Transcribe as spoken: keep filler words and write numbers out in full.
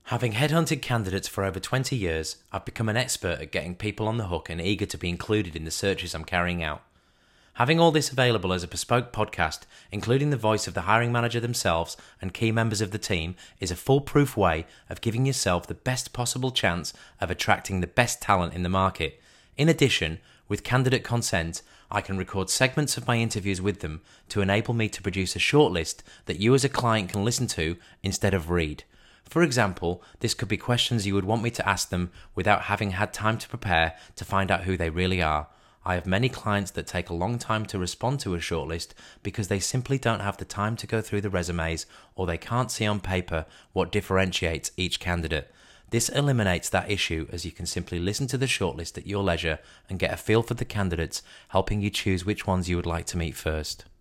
Having headhunted candidates for over twenty years, I've become an expert at getting people on the hook and eager to be included in the searches I'm carrying out. Having all this available as a bespoke podcast, including the voice of the hiring manager themselves and key members of the team, is a foolproof way of giving yourself the best possible chance of attracting the best talent in the market. In addition, with candidate consent, I can record segments of my interviews with them to enable me to produce a shortlist that you as a client can listen to instead of read. For example, this could be questions you would want me to ask them without having had time to prepare to find out who they really are. I have many clients that take a long time to respond to a shortlist because they simply don't have the time to go through the resumes, or they can't see on paper what differentiates each candidate. This eliminates that issue, as you can simply listen to the shortlist at your leisure and get a feel for the candidates, helping you choose which ones you would like to meet first.